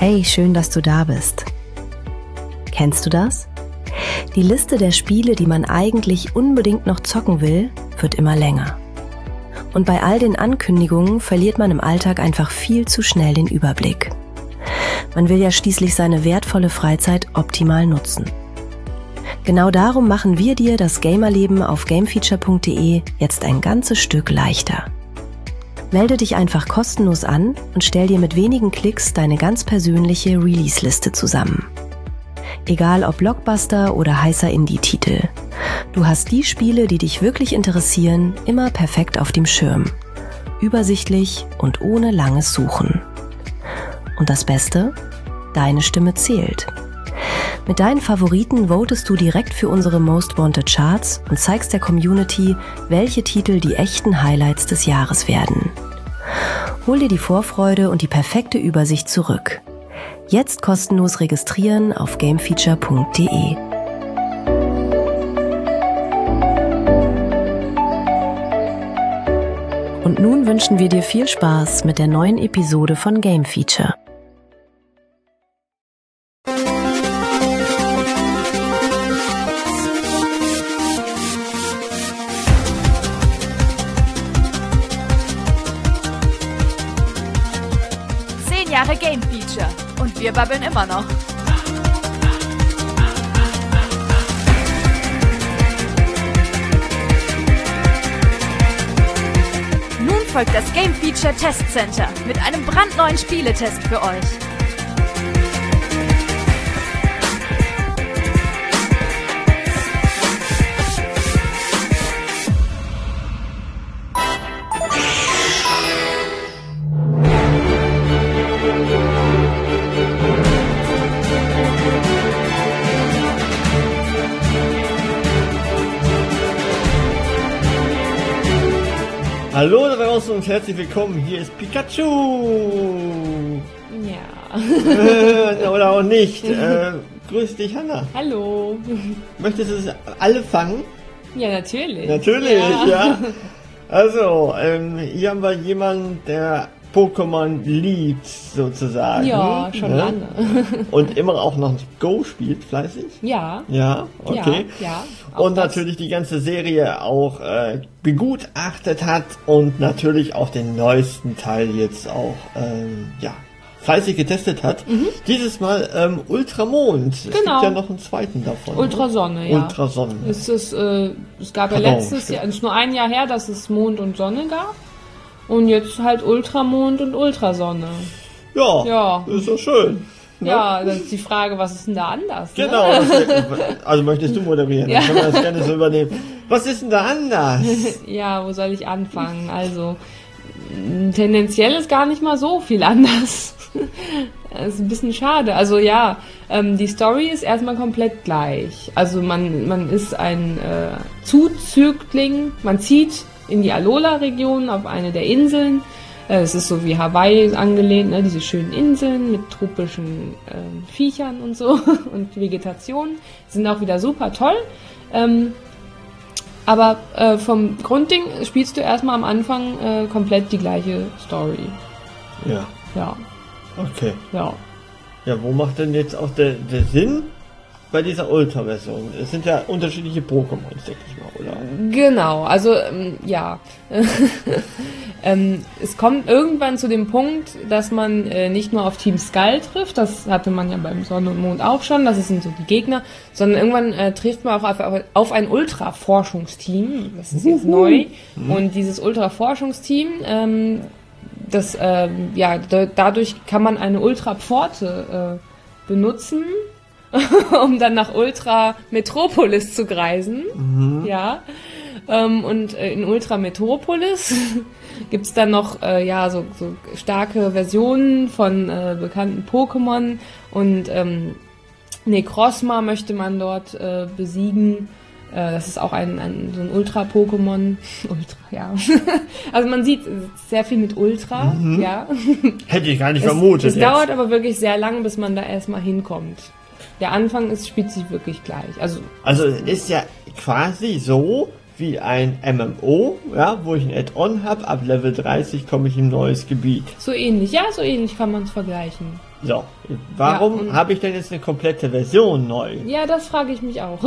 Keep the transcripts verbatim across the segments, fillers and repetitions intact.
Hey, schön, dass du da bist. Kennst du das? Die Liste der Spiele, die man eigentlich unbedingt noch zocken will, wird immer länger. Und bei all den Ankündigungen verliert man im Alltag einfach viel zu schnell den Überblick. Man will ja schließlich seine wertvolle Freizeit optimal nutzen. Genau darum machen wir dir das Gamerleben auf gamefeature punkt de jetzt ein ganzes Stück leichter. Melde dich einfach kostenlos an und stell dir mit wenigen Klicks deine ganz persönliche Release-Liste zusammen. Egal ob Blockbuster oder heißer Indie-Titel. Du hast die Spiele, die dich wirklich interessieren, immer perfekt auf dem Schirm. Übersichtlich und ohne langes Suchen. Und das Beste? Deine Stimme zählt. Mit deinen Favoriten votest du direkt für unsere Most Wanted Charts und zeigst der Community, welche Titel die echten Highlights des Jahres werden. Hol dir die Vorfreude und die perfekte Übersicht zurück. Jetzt kostenlos registrieren auf gamefeature punkt de. Und nun wünschen wir dir viel Spaß mit der neuen Episode von Game Feature. Jahre Game Feature und wir babbeln immer noch. Nun folgt das Game Feature Test Center mit einem brandneuen Spieletest für euch. Hallo da draußen und herzlich willkommen, hier ist Pikachu! Ja. Äh, oder auch nicht. Äh, grüß dich, Hanna. Hallo. Möchtest du es alle fangen? Ja, natürlich. Natürlich, ja. ja. Also, ähm, hier haben wir jemanden, der Pokémon liebt, sozusagen. Ja, schon ja? lange. Und immer auch noch Go spielt, fleißig? Ja. Ja, okay. Ja, ja. Und natürlich die ganze Serie auch äh, begutachtet hat und natürlich auch den neuesten Teil jetzt auch, ähm, ja, fleißig getestet hat. Mhm. Dieses Mal ähm, Ultramond. Genau. Es gibt ja noch einen zweiten davon. Ultrasonne, ja. Ultrasonne. Es ist, äh, es gab ja Pardon, letztes stimmt. Jahr, es ist nur ein Jahr her, dass es Mond und Sonne gab. Und jetzt halt Ultramond und Ultrasonne. Ja, Ja. ist doch schön. Ne? Ja, das ist die Frage, was ist denn da anders? Genau. Ne? Das, also möchtest du moderieren, Ja. dann können wir das gerne so übernehmen. Was ist denn da anders? Ja, wo soll ich anfangen? Also, m, tendenziell ist gar nicht mal so viel anders. Das ist ein bisschen schade. Also ja, ähm, die Story ist erstmal komplett gleich. Also man, man ist ein äh, Zuzügling, man zieht in die Alola-Region auf eine der Inseln. Äh, es ist so wie Hawaii angelehnt, ne? Diese schönen Inseln mit tropischen ähm, Viechern und so und Vegetation. Sind auch wieder super toll. Ähm, aber äh, vom Grundding spielst du erstmal am Anfang äh, komplett die gleiche Story. Ja, Ja, okay. ja. Ja, wo macht denn jetzt auch der, der Sinn bei dieser Ultra-Version? Es sind ja unterschiedliche Pokémons, denke ich mal, oder? Genau, also ähm, ja. ähm, es kommt irgendwann zu dem Punkt, dass man äh, nicht nur auf Team Skull trifft, das hatte man ja beim Sonne und Mond auch schon, das sind so die Gegner, sondern irgendwann äh, trifft man auch auf, auf ein Ultra-Forschungsteam, das ist jetzt neu, und dieses Ultra-Forschungsteam, ähm, das, äh, ja, da, dadurch kann man eine Ultra-Pforte äh, benutzen, um dann nach Ultra Metropolis zu reisen. Mhm. Ja. Ähm, und äh, in Ultra Metropolis gibt's dann noch äh, ja, so, so starke Versionen von äh, bekannten Pokémon. Und ähm, Necrozma möchte man dort äh, besiegen. Äh, das ist auch ein, ein so ein Ultra-Pokémon. Ultra, ja. Also man sieht sehr viel mit Ultra. Mhm. Ja. Hätte ich gar nicht es, vermutet. Es jetzt. dauert aber wirklich sehr lang, bis man da erstmal hinkommt. Der Anfang ist, spielt sich wirklich gleich. Also, also ist ja quasi so wie ein M M O, ja, wo ich ein Add-on habe. Ab Level dreißig komme ich in ein neues Gebiet. So ähnlich, ja, so ähnlich kann man es vergleichen. So, warum ja, habe ich denn jetzt eine komplette Version neu? Ja, das frage ich mich auch.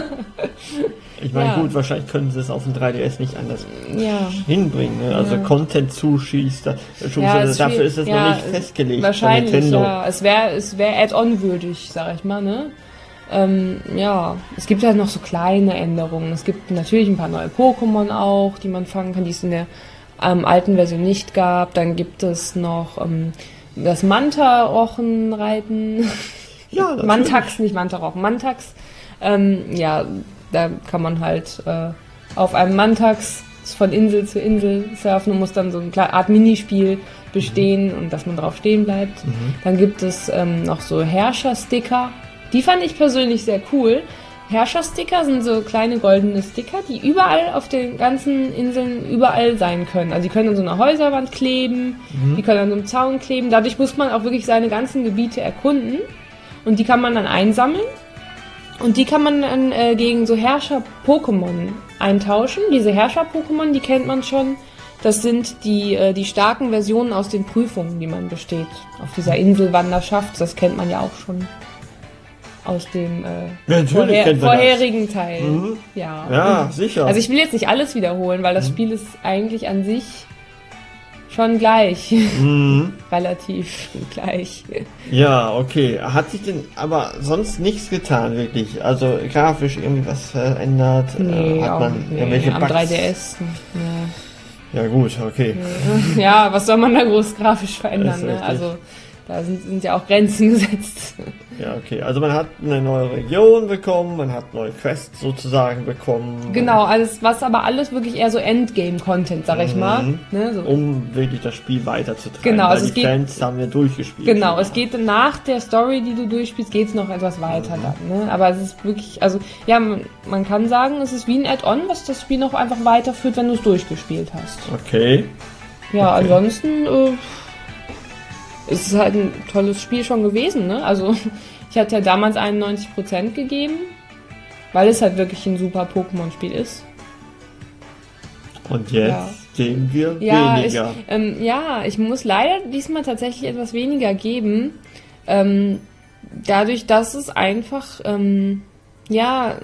Ich meine, ja. gut, wahrscheinlich können sie es auf dem drei D S nicht anders ja. hinbringen. Ne? Also ja. Content zuschießt, da, ja, ist dafür ist es ja, noch nicht festgelegt. Wahrscheinlich, bei Nintendo. ja. Es wäre es wär Add-on-würdig, sag ich mal, ne? Ähm, ja, es gibt halt noch so kleine Änderungen. Es gibt natürlich ein paar neue Pokémon auch, die man fangen kann, die es in der ähm, alten Version nicht gab. Dann gibt es noch ähm, das Manta-Rochen-Reiten. Ja, Mantax, nicht Manta-Rochen, Mantax. Ähm, ja, da kann man halt äh, auf einem Mantax von Insel zu Insel surfen und muss dann so eine kleine Art Minispiel bestehen mhm. und dass man drauf stehen bleibt. Mhm. Dann gibt es ähm, noch so Herrscher-Sticker. Die fand ich persönlich sehr cool. Herrscher-Sticker sind so kleine goldene Sticker, die überall auf den ganzen Inseln überall sein können. Also die können an so einer Häuserwand kleben, mhm. die können an so einem Zaun kleben. Dadurch muss man auch wirklich seine ganzen Gebiete erkunden. Und die kann man dann einsammeln. Und die kann man dann äh, gegen so Herrscher-Pokémon eintauschen. Diese Herrscher-Pokémon, die kennt man schon. Das sind die, äh, die starken Versionen aus den Prüfungen, die man besteht. Auf dieser Inselwanderschaft, das kennt man ja auch schon aus dem äh, ja, vorher, vorherigen Teil. Mhm. Ja. ja, sicher. Also ich will jetzt nicht alles wiederholen, weil das mhm. Spiel ist eigentlich an sich schon gleich. Mhm. Relativ gleich. Ja, okay. Hat sich denn aber sonst nichts getan, wirklich? Also grafisch irgendwas verändert? Nee, Hat man nee, irgendwelche am Bugs? drei D S. Nee. Ja gut, okay. Ja, was soll man da groß grafisch verändern? Ne? Also da sind, sind ja auch Grenzen gesetzt. Ja, okay. Also man hat eine neue Region bekommen, man hat neue Quests sozusagen bekommen. Genau, alles, was aber alles wirklich eher so Endgame-Content, sag ich mhm. mal. Ne, so. Um wirklich das Spiel weiterzutreiben. Genau, also weil es die geht, Fans haben ja durchgespielt. Genau, es geht nach der Story, die du durchspielst, geht es noch etwas weiter mhm. dann. Ne? Aber es ist wirklich, also ja, man, man kann sagen, es ist wie ein Add-on, was das Spiel noch einfach weiterführt, wenn du es durchgespielt hast. Okay. Ja, okay. ansonsten äh, es ist halt ein tolles Spiel schon gewesen, ne? Also ich hatte ja damals einundneunzig Prozent gegeben, weil es halt wirklich ein super Pokémon-Spiel ist. Und jetzt ja. geben wir ja, weniger. Ich, ähm, ja, ich muss leider diesmal tatsächlich etwas weniger geben. Ähm, dadurch, dass es einfach, ähm, ja,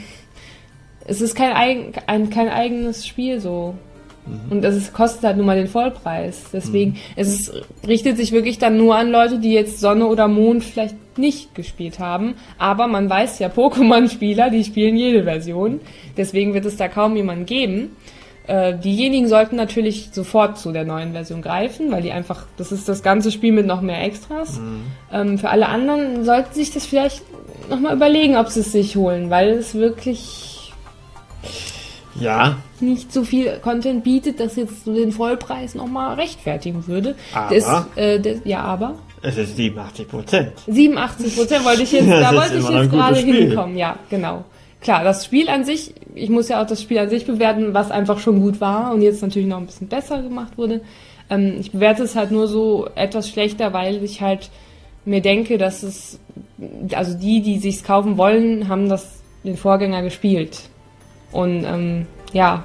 es ist kein, eigen, ein, kein eigenes Spiel so. Und es kostet halt nur mal den Vollpreis. Deswegen, mhm. es ist, richtet sich wirklich dann nur an Leute, die jetzt Sonne oder Mond vielleicht nicht gespielt haben. Aber man weiß ja, Pokémon-Spieler, die spielen jede Version. Deswegen wird es da kaum jemanden geben. Äh, diejenigen sollten natürlich sofort zu der neuen Version greifen, weil die einfach, das ist das ganze Spiel mit noch mehr Extras. Mhm. Ähm, für alle anderen sollten sich das vielleicht nochmal überlegen, ob sie es sich holen, weil es wirklich... Ja. nicht so viel Content bietet, dass jetzt so den Vollpreis nochmal rechtfertigen würde. Aber? Das, äh, das, ja, aber? Es ist siebenundachtzig Prozent. siebenundachtzig Prozent wollte ich jetzt, da wollte ich jetzt gerade hinkommen. Ja, genau. Klar, das Spiel an sich, ich muss ja auch das Spiel an sich bewerten, was einfach schon gut war und jetzt natürlich noch ein bisschen besser gemacht wurde. Ähm, ich bewerte es halt nur so etwas schlechter, weil ich halt mir denke, dass es, also die, die sich's kaufen wollen, haben das, den Vorgänger gespielt. Und ähm, ja,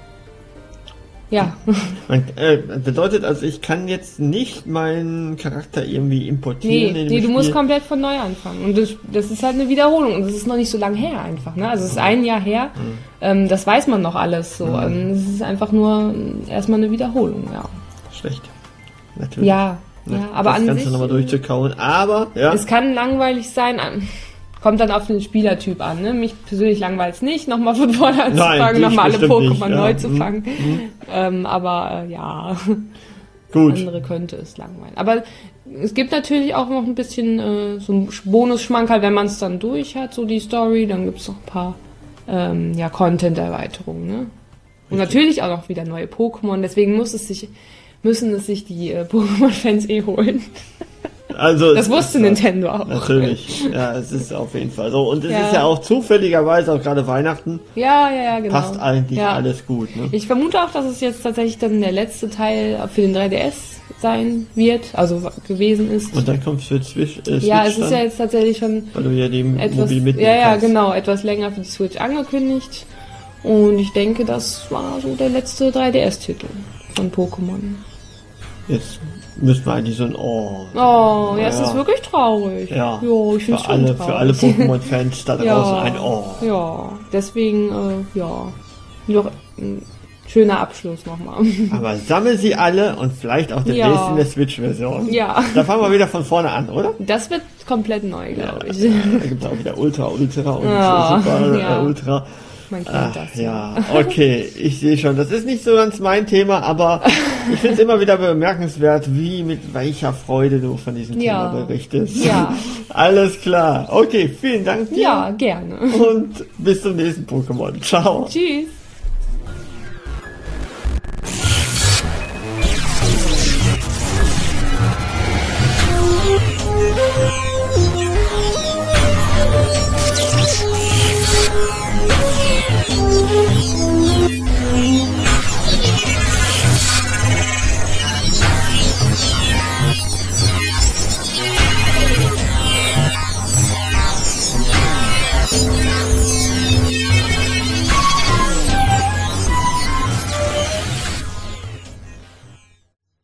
ja. Man, äh, bedeutet also, ich kann jetzt nicht meinen Charakter irgendwie importieren. Nee, in dem nee du Spiel. musst komplett von neu anfangen. Und das, das ist halt eine Wiederholung. Und das ist noch nicht so lange her einfach. Ne? Also es ist ein Jahr her. Mhm. Ähm, das weiß man noch alles so. Mhm. Es ist einfach nur erstmal eine Wiederholung, ja. Schlecht. Natürlich. Ja, ja, ja aber das an Ganze sich... nochmal durchzukauen. Aber, ja. Es kann langweilig sein... Kommt dann auf den Spielertyp an. Ne? Mich persönlich langweilt es nicht, nochmal von vorne anzufangen, nochmal alle Pokémon nicht, ja. neu zu fangen. Mhm. Ähm, aber äh, ja, gut. Andere könnte es langweilen. Aber es gibt natürlich auch noch ein bisschen äh, so ein Bonus-Schmankerl, wenn man es dann durch hat, so die Story. Dann gibt es noch ein paar ähm, ja, Content-Erweiterungen. Ne? Und natürlich auch noch wieder neue Pokémon. Deswegen muss es sich, müssen es sich die äh, Pokémon-Fans eh holen. Also das wusste Nintendo auch. Natürlich, ja, es ist auf jeden Fall so. Und es ja. ist ja auch zufälligerweise, auch gerade Weihnachten, ja, ja, ja, genau. passt eigentlich ja. alles gut. Ne? Ich vermute auch, dass es jetzt tatsächlich dann der letzte Teil für den drei D S sein wird, also gewesen ist. Und dann kommt es für Switch, äh, Switch ja, es dann, ist ja jetzt tatsächlich schon weil du ja die etwas, mobil mitnehmen ja, ja, kannst. genau, etwas länger für die Switch angekündigt. Und ich denke, das war so der letzte drei D S-Titel von Pokémon. Jetzt müssen wir eigentlich so ein Oh. Oh, ja, es ist wirklich traurig. Ja, jo, ich finde es für alle, traurig. für alle Pokémon-Fans da draußen ja, ein Oh. Ja, deswegen, äh, ja, noch ein schöner Abschluss nochmal. Aber sammel sie alle und vielleicht auch demnächst Ja. in der Switch-Version. Ja. Da fangen wir wieder von vorne an, oder? Das wird komplett neu, glaube ich. Da gibt es auch wieder Ultra, Ultra und Ja, Super ja. äh, Ultra. Man kennt Ach, das. ja, okay, ich sehe schon. Das ist nicht so ganz mein Thema, aber ich finde es immer wieder bemerkenswert, wie mit welcher Freude du von diesem Ja. Thema berichtest. Ja. Alles klar. Okay, vielen Dank dir. Ja, gerne. Und bis zum nächsten Pokémon. Ciao. Tschüss.